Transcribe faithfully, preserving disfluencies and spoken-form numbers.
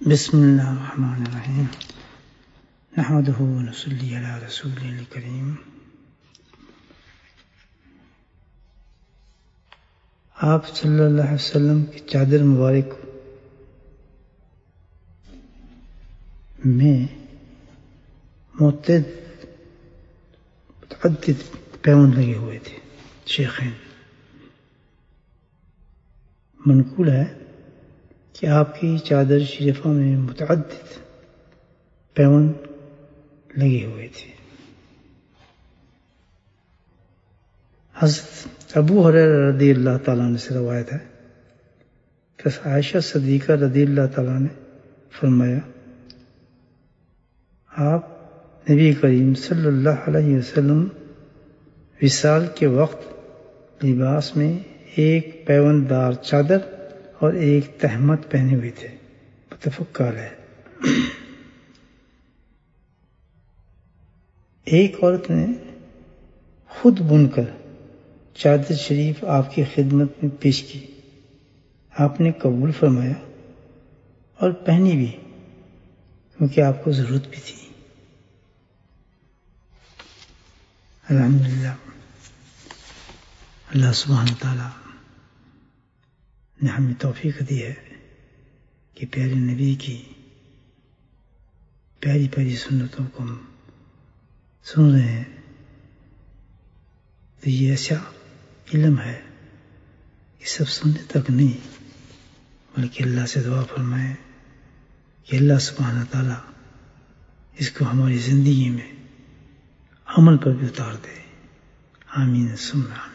بسم اللہ الرحمن الرحیم نحمدہ ونصلی علی رسولہ الکریم. آپ صلی اللہ علیہ وسلم کی چادر مبارک میں متعدد متعدد پیوند لگے ہوئے تھے. شیخین منقول ہے کہ آپ کی چادر شریفہ میں متعدد پیوند لگے ہوئے تھے. حضرت ابو ہریرہ رضی اللہ تعالیٰ عنہ سے روایت ہے کہ عائشہ صدیقہ رضی اللہ تعالیٰ نے فرمایا، آپ نبی کریم صلی اللہ علیہ وسلم وصال کے وقت لباس میں ایک پیوند دار چادر اور ایک تہمت پہنے ہوئے تھے. متفق علیہ. ایک عورت نے خود بن کر چادر شریف آپ کی خدمت میں پیش کی. آپ نے قبول فرمایا اور پہنی بھی، کیونکہ آپ کو ضرورت بھی تھی. الحمدللہ اللہ سبحانہ وتعالیٰ نے ہمیں توفیق دی ہے کہ پیارے نبی کی پیاری پیاری سنتوں کو ہم سن رہے ہیں. تو یہ ایسا علم ہے کہ سب سننے تک نہیں، بلکہ اللہ سے دعا فرمائے کہ اللہ سبحانہ تعالیٰ اس کو ہماری زندگی میں عمل پر بھی اتار دے. آمین ثم آمین.